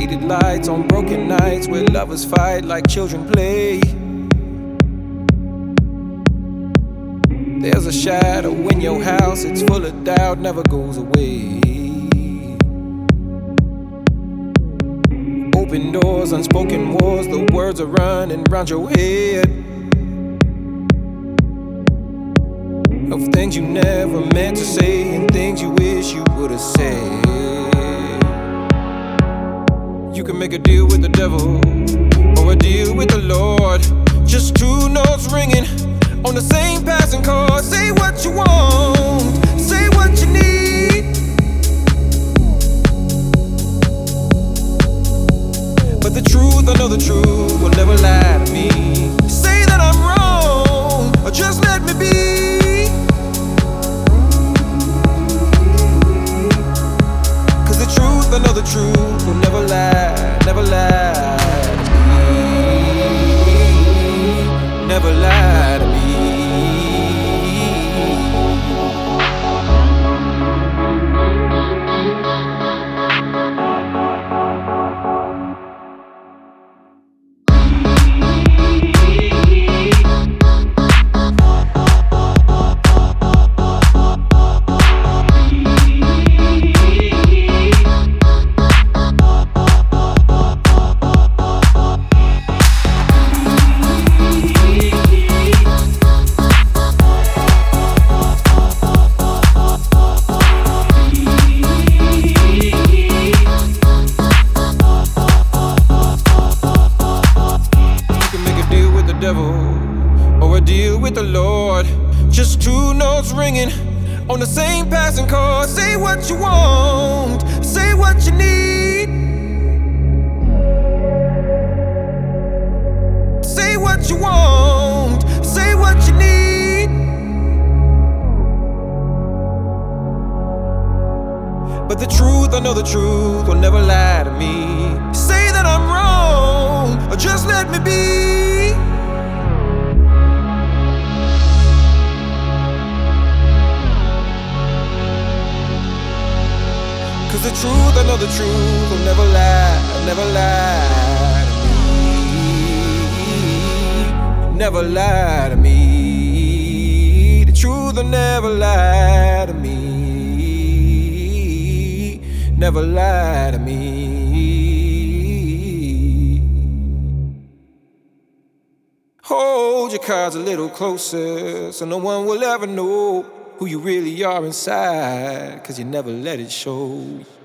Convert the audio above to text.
Faded lights on broken nights where lovers fight like children play. There's a shadow in your house, it's full of doubt, never goes away. Open doors, unspoken wars, the words are running round your head. Of things you never meant to say and things you wish you would've said. You can make a deal with the devil or a deal with the Lord. Just two notes ringing on the same passing chord. Say what you want, say what you need, but the truth, I know the truth will never lie to me. Say that I'm wrong or just let me be, 'cause the truth, I know the truth will never lie, never lie to me, never lie to me. Or a deal with the Lord. Just two notes ringing on the same passing chord. Say what you want, say what you need, say what you want, say what you need, but the truth, I know the truth will never lie to me. Say that I'm wrong or just let me be, 'cause the truth, I know the truth will never lie, never lie to me, never lie to me. The truth will never lie to me, never lie to me. Hold your cards a little closer so no one will ever know who you really are inside, 'cause you never let it show.